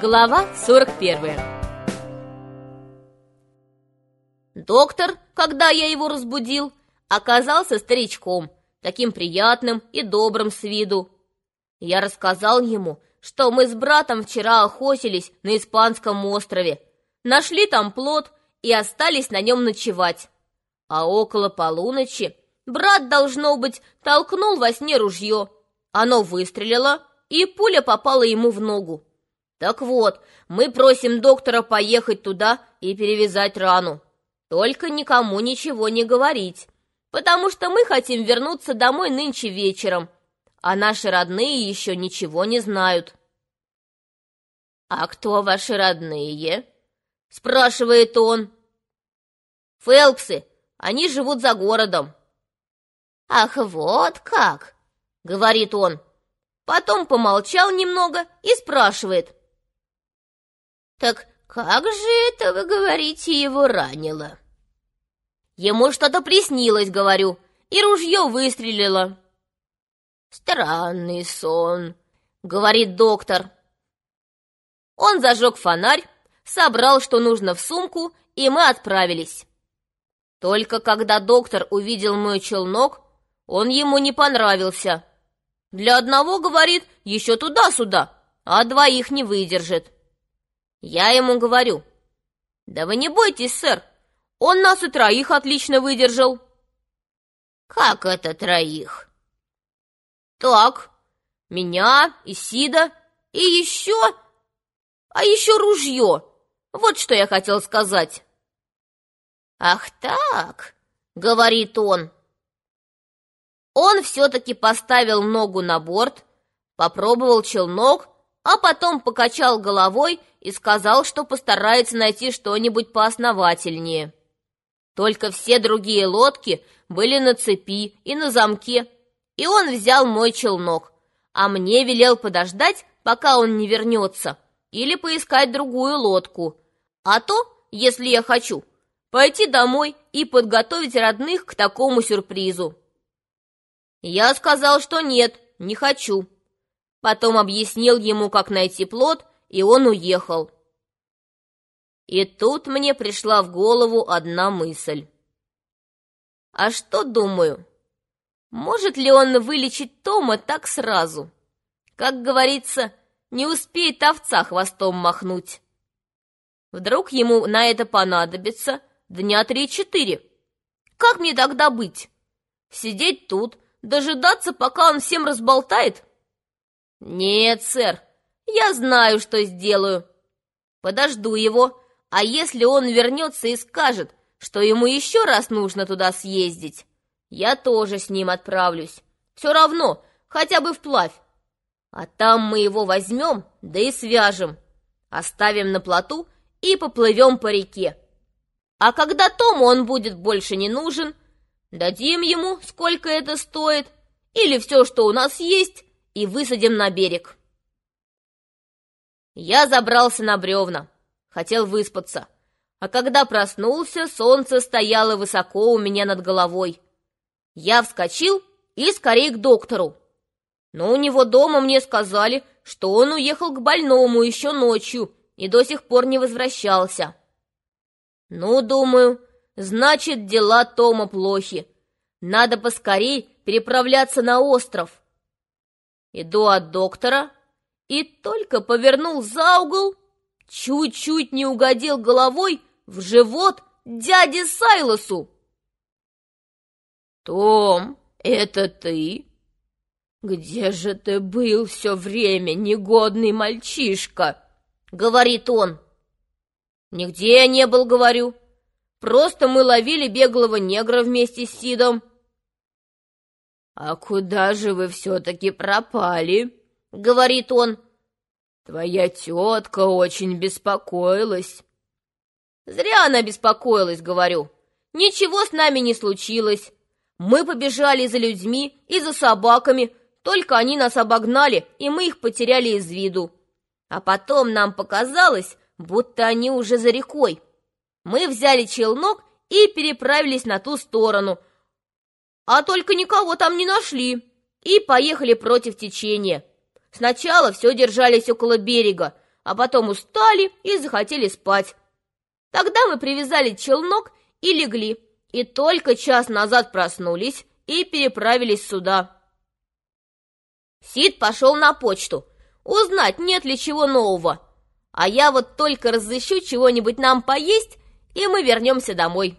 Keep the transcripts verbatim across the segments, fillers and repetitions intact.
Глава сорок первая. Доктор, когда я его разбудил, оказался старичком, таким приятным и добрым с виду. Я рассказал ему, что мы с братом вчера охотились на Испанском острове, нашли там плот и остались на нем ночевать. А около полуночи брат, должно быть, толкнул во сне ружье. Оно выстрелило, и пуля попала ему в ногу. Так вот, мы просим доктора поехать туда и перевязать рану. Только никому ничего не говорить, потому что мы хотим вернуться домой нынче вечером, а наши родные еще ничего не знают. «А кто ваши родные?» — спрашивает он. «Фелпсы, они живут за городом». «Ах, вот как!» — говорит он. Потом помолчал немного и спрашивает. «Так как же это, вы говорите, его ранило?» «Ему что-то приснилось, говорю, и ружье выстрелило». «Странный сон», — говорит доктор. Он зажег фонарь, собрал, что нужно, в сумку, и мы отправились. Только когда доктор увидел мой челнок, он ему не понравился. Для одного, говорит, еще туда-сюда, а двоих не выдержит. Я ему говорю: «Да вы не бойтесь, сэр, он нас и троих отлично выдержал». «Как это троих?» «Так, меня, Исида и еще... А еще ружье. Вот что я хотел сказать». «Ах так», — говорит он. Он все-таки поставил ногу на борт, попробовал челнок, а потом покачал головой и сказал, что постарается найти что-нибудь поосновательнее. Только все другие лодки были на цепи и на замке, и он взял мой челнок, а мне велел подождать, пока он не вернется, или поискать другую лодку, а то, если я хочу, пойти домой и подготовить родных к такому сюрпризу. Я сказал, что нет, не хочу. Потом объяснил ему, как найти плот, и он уехал. И тут мне пришла в голову одна мысль. А что, думаю, может ли он вылечить Тома так сразу? Как говорится, не успеет овца хвостом махнуть. Вдруг ему на это понадобится дня три-четыре. Как мне тогда быть? Сидеть тут, дожидаться, пока он всем разболтает? Нет, сэр, я знаю, что сделаю. Подожду его, а если он вернется и скажет, что ему еще раз нужно туда съездить, я тоже с ним отправлюсь. Все равно, хотя бы вплавь. А там мы его возьмем, да и свяжем, оставим на плоту и поплывем по реке. А когда Тому он будет больше не нужен, дадим ему, сколько это стоит, или все, что у нас есть, и высадим на берег. Я забрался на бревна, хотел выспаться, а когда проснулся, солнце стояло высоко у меня над головой. Я вскочил и скорей к доктору. Но у него дома мне сказали, что он уехал к больному еще ночью и до сих пор не возвращался. Ну, думаю, значит, дела Тома плохи. Надо поскорей переправляться на остров. Иду от доктора и только повернул за угол, чуть-чуть не угодил головой в живот дяде Сайлосу. «Том, это ты? Где же ты был все время, негодный мальчишка?» — говорит он. «Нигде я не был, — говорю. Просто мы ловили беглого негра вместе с Сидом». «А куда же вы все-таки пропали?» — говорит он. «Твоя тетка очень беспокоилась». «Зря она беспокоилась, — говорю. Ничего с нами не случилось. Мы побежали за людьми и за собаками, только они нас обогнали, и мы их потеряли из виду. А потом нам показалось, будто они уже за рекой. Мы взяли челнок и переправились на ту сторону, а только никого там не нашли, и поехали против течения. Сначала все держались около берега, а потом устали и захотели спать. Тогда мы привязали челнок и легли, и только час назад проснулись и переправились сюда. Сид пошел на почту, узнать, нет ли чего нового, а я вот только разыщу чего-нибудь нам поесть, и мы вернемся домой.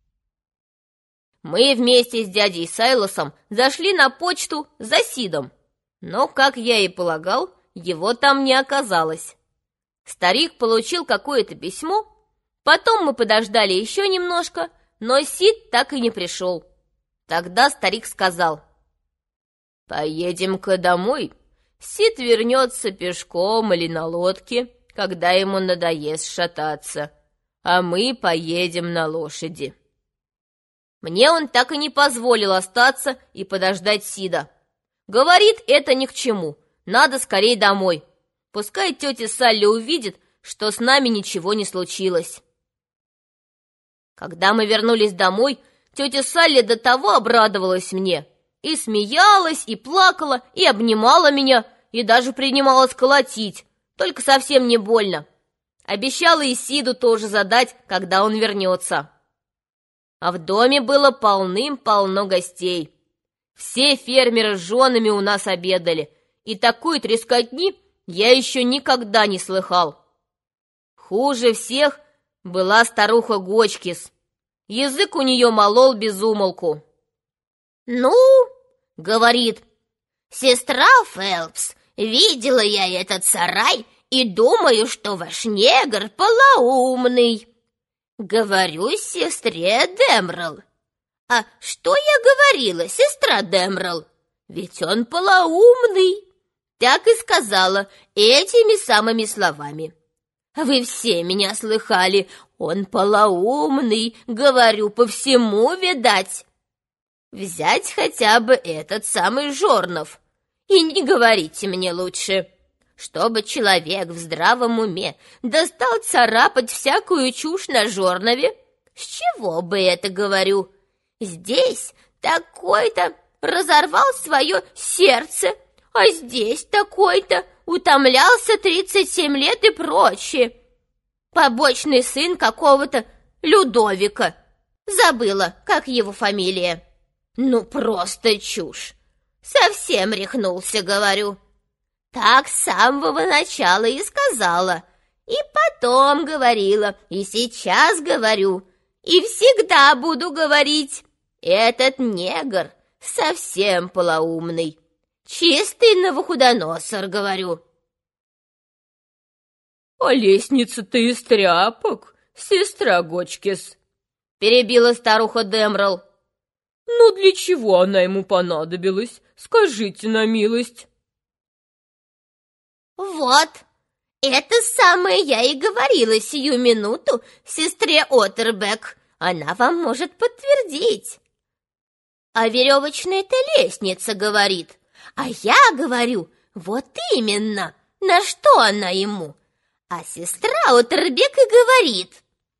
Мы вместе с дядей Сайлосом зашли на почту за Сидом, но, как я и полагал, его там не оказалось. Старик получил какое-то письмо, потом мы подождали еще немножко, но Сид так и не пришел. Тогда старик сказал: «Поедем-ка домой. Сид вернется пешком или на лодке, когда ему надоест шататься, а мы поедем на лошади». Мне он так и не позволил остаться и подождать Сида. Говорит, это ни к чему, надо скорее домой. Пускай тетя Салли увидит, что с нами ничего не случилось. Когда мы вернулись домой, тетя Салли до того обрадовалась мне. И смеялась, и плакала, и обнимала меня, и даже принималась колотить, только совсем не больно. Обещала и Сиду тоже задать, когда он вернется. А в доме было полным-полно гостей. Все фермеры с женами у нас обедали, и такой трескотни я еще никогда не слыхал. Хуже всех была старуха Гочкис. Язык у нее молол без умолку. «Ну, — говорит, — сестра Фелпс, видела я этот сарай и думаю, что ваш негр полоумный. Говорю сестре Демрел. А что я говорила, сестра Демрел? Ведь он полоумный. Так и сказала этими самыми словами. Вы все меня слыхали, он полоумный, говорю, по всему видать. Взять хотя бы этот самый Жорнов. И не говорите мне лучше, чтобы человек в здравом уме достал царапать всякую чушь на Жорнове. С чего бы это, говорю? Здесь такой-то разорвал свое сердце, а здесь такой-то утомлялся тридцать семь лет и прочее. Побочный сын какого-то Людовика. Забыла, как его фамилия. Ну, просто чушь. Совсем рехнулся, говорю. Так с самого начала и сказала. И потом говорила, и сейчас говорю, и всегда буду говорить. Этот негр совсем полоумный. Чистый новохудоносор, говорю. «А лестница-то из тряпок, сестра Гочкис», — перебила старуха Демрел. «Но для чего она ему понадобилась, скажите на милость?» «Вот, это самое я и говорила сию минуту сестре Оттербек. Она вам может подтвердить. А веревочная-то лестница, говорит. А я говорю, вот именно, на что она ему. А сестра Оттербек и говорит».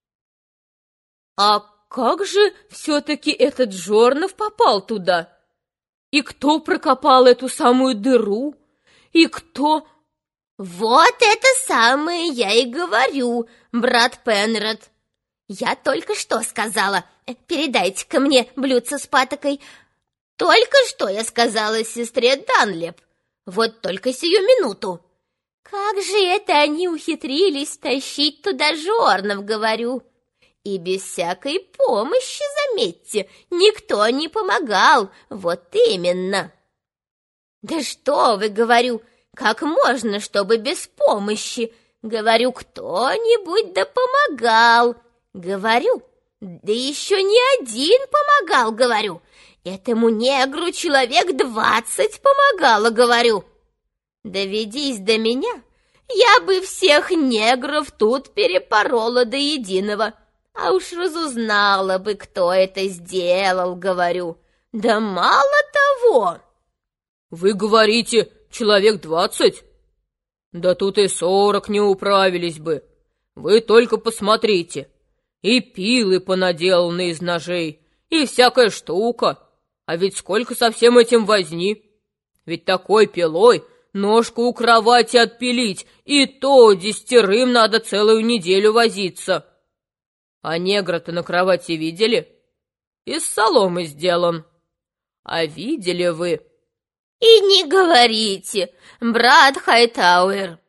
«А как же все-таки этот Жорнов попал туда? И кто прокопал эту самую дыру? И кто...» «Вот это самое я и говорю, брат Пенрод. Я только что сказала, передайте-ка мне блюдце с патокой. Только что я сказала сестре Данлеп, вот только сию минуту. Как же это они ухитрились тащить туда Жорнов, говорю. И без всякой помощи, заметьте, никто не помогал, вот именно». «Да что вы, говорю, как можно, чтобы без помощи? Говорю, кто-нибудь да помогал. Говорю, да еще не один помогал, говорю. Этому негру человек двадцать помогало, говорю. Доведись до меня, я бы всех негров тут перепорола до единого. А уж разузнала бы, кто это сделал, говорю. Да мало того». «Вы говорите, человек двадцать? Да тут и сорок не управились бы. Вы только посмотрите. И пилы понаделаны из ножей, и всякая штука. А ведь сколько со всем этим возни. Ведь такой пилой Ножку у кровати отпилить, и то десятерым надо целую неделю возиться. А негра-то на кровати видели? Из соломы сделан. А видели вы?» «И не говорите, брат Хайтауэр,